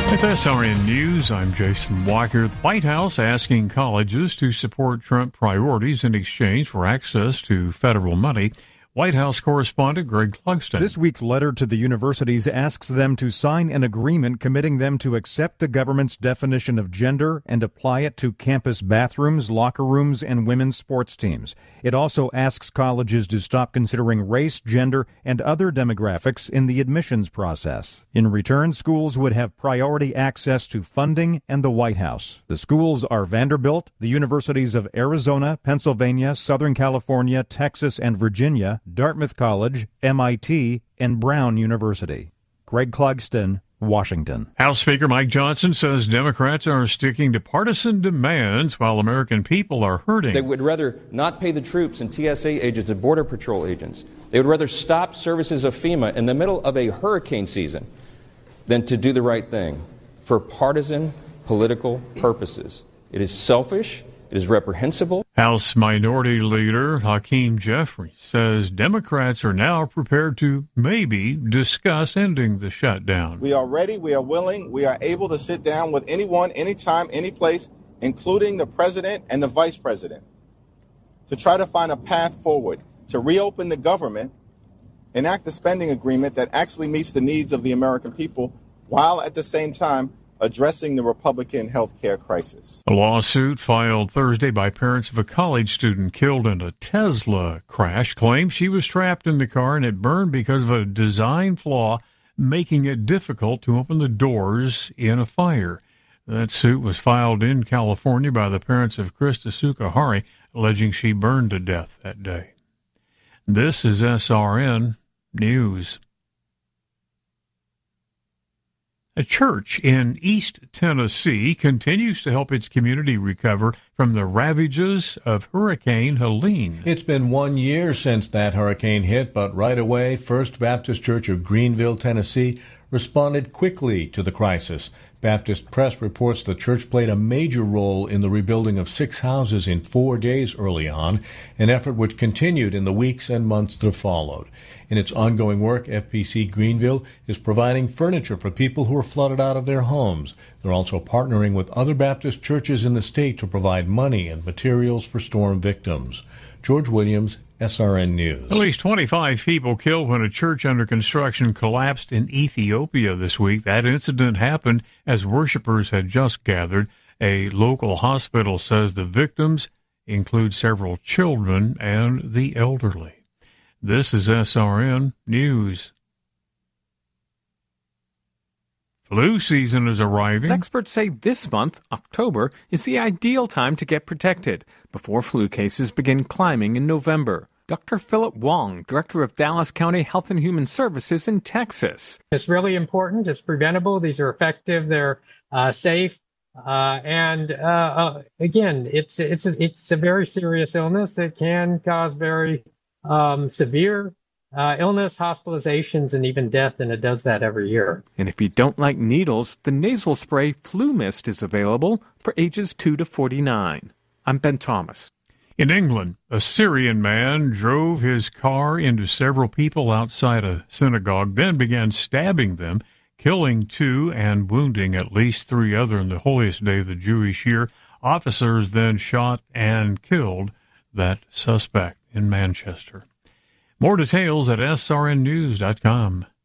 With SRN News, I'm Jason Walker. The White House asking colleges to support Trump priorities in exchange for access to federal money. White House correspondent Greg Clugston. This week's letter to the universities asks them to sign an agreement committing them to accept the government's definition of gender and apply it to campus bathrooms, locker rooms, and women's sports teams. It also asks colleges to stop considering race, gender, and other demographics in the admissions process. In return, schools would have priority access to funding and the White House. The schools are Vanderbilt, the universities of Arizona, Pennsylvania, Southern California, Texas, and Virginia, Dartmouth College, MIT, and Brown University. Greg Clugston, Washington. House Speaker Mike Johnson says Democrats are sticking to partisan demands while American people are hurting. They would rather not pay the troops and TSA agents and Border Patrol agents. They would rather stop services of FEMA in the middle of a hurricane season than to do the right thing for partisan political purposes. It is selfish. It is reprehensible. House Minority Leader Hakeem Jeffries says Democrats are now prepared to maybe discuss ending the shutdown. We are ready, we are willing, we are able to sit down with anyone, anytime, any place, including the president and the vice president, to try to find a path forward, to reopen the government, enact a spending agreement that actually meets the needs of the American people, while at the same time addressing the Republican health care crisis. A lawsuit filed Thursday by parents of a college student killed in a Tesla crash claims she was trapped in the car and it burned because of a design flaw, making it difficult to open the doors in a fire. That suit was filed in California by the parents of Krista Sukahari, alleging she burned to death that day. This is SRN News. A church in East Tennessee continues to help its community recover from the ravages of Hurricane Helene. It's been 1 year since that hurricane hit, but right away, First Baptist Church of Greenville, Tennessee, responded quickly to the crisis. Baptist Press reports the church played a major role in the rebuilding of 6 houses in 4 days early on, an effort which continued in the weeks and months that followed. In its ongoing work, FBC Greenville is providing furniture for people who are flooded out of their homes. They're also partnering with other Baptist churches in the state to provide money and materials for storm victims. George Williams, SRN News. At least 25 people killed when a church under construction collapsed in Ethiopia this week. That incident happened as worshipers had just gathered. A local hospital says the victims include several children and the elderly. This is SRN News. Flu season is arriving. Experts say this month, October, is the ideal time to get protected before flu cases begin climbing in November. Dr. Philip Wong, Director of Dallas County Health and Human Services in Texas. It's really important. It's preventable. These are effective. They're safe. Again, it's a very serious illness. It can cause very severe illness, hospitalizations, and even death, and it does that every year. And if you don't like needles, the nasal spray Flu Mist is available for ages 2 to 49. I'm Ben Thomas. In England, a Syrian man drove his car into several people outside a synagogue, then began stabbing them, killing 2 and wounding at least 3 others in the holiest day of the Jewish year. Officers then shot and killed that suspect in Manchester. More details at srnnews.com.